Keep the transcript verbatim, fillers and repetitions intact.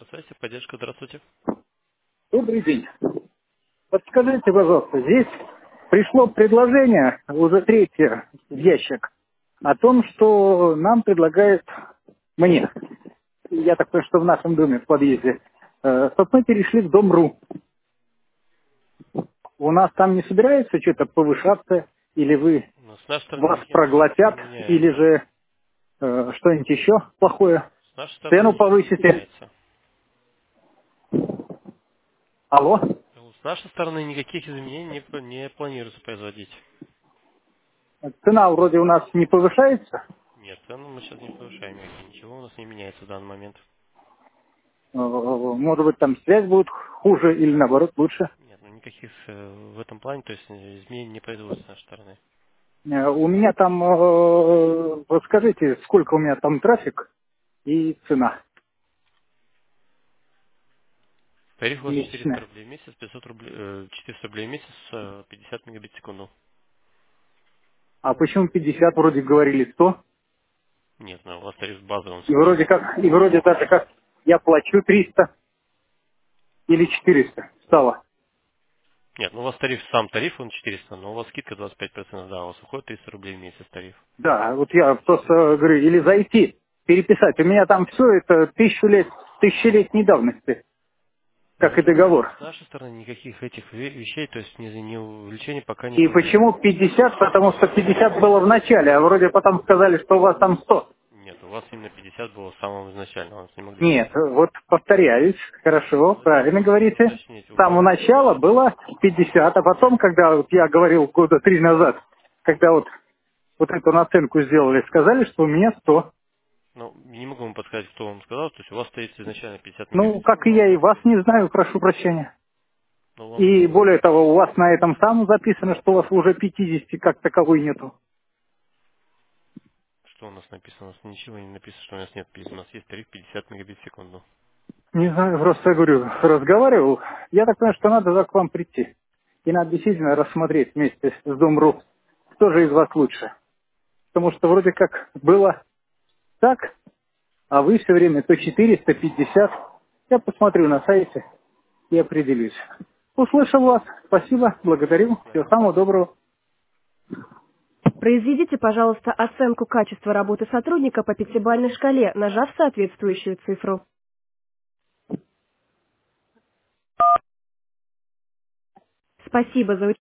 Связи, поддержка, здравствуйте. Добрый день. Подскажите, пожалуйста, здесь пришло предложение, уже третье в ящик, о том, что нам предлагают мне, я так понимаю, что в нашем доме, в подъезде, э, чтобы мы перешли в дом РУ. У нас там не собирается что-то повышаться, или вы Но с нашей стороны вас никаким образом это не проглотят, или меняется. же э, что-нибудь еще плохое, С нашей стороны цену ничего не повысите. меняется. Алло, Ну, С нашей стороны никаких изменений не, п- не планируется производить. цена вроде у нас не повышается. Нет, цену мы сейчас не повышаем никакие. Ничего у нас не меняется в данный момент. Э, Может быть, там связь будет хуже или наоборот лучше. Нет, ну никаких э, в этом плане, то есть э, изменений не производится с нашей стороны. Э, У меня там, э, вот скажите, сколько у меня там трафик и цена Тариф у вас четыреста месячная. рублей в месяц, пятьсот рублей, э, четыреста рублей в месяц, э, пятьдесят мегабит в секунду. А почему пятьдесят, вроде говорили сто? Нет, ну у вас тариф базовый, он И всегда вроде был. как, и вроде даже как я плачу триста или четыреста стало. Нет, ну у вас тариф, сам тариф, он четыреста, но у вас скидка двадцать пять процентов, да, у вас уходит триста рублей в месяц тариф. Да, вот я просто говорю, или зайти, переписать. У меня там все это тысячу лет, тысячелетней давности, Я как и же говорю, договор. с нашей стороны никаких этих ве- вещей, то есть ни, ни увеличения пока не И почему планируется. пятьдесят? Потому что пятьдесят было в начале, а вроде потом сказали, что у вас там сто. Нет, у вас именно пятьдесят было с самого изначального, у нас не могли Нет, снизить. вот повторяюсь, хорошо, Ну, это правильно нужно говорите. уточнить С у самого кого-то начала уточнить. было пятьдесят, а потом, когда вот я говорил года три назад, когда вот, вот эту наценку сделали, сказали, что у меня сто. Ну, не могу вам подсказать, кто вам сказал, то есть у вас стоит изначально пятьдесят мегабит Ну, в как секунду, и вам я и говорят вас сто. не знаю, прошу прощения. Ну, вам, И более того, у вас на этом самом записано, что у вас уже пятьдесят как таковой нету. что у нас написано? У нас ничего не написано, что у нас нет, у нас есть тариф пятьдесят мегабит в секунду. Не знаю, просто я говорю, разговаривал. Я так понимаю, что надо за к вам прийти. И надо действительно рассмотреть вместе с Дом.ру, кто же из вас лучше. Потому что вроде как было так, а вы все время то четыреста пятьдесят. Я посмотрю на сайте и определюсь. Услышал вас. Спасибо, благодарю. Да, Всего самого спасибо. доброго. Произведите, пожалуйста, оценку качества работы сотрудника по пятибалльной шкале, нажав соответствующую цифру. Спасибо за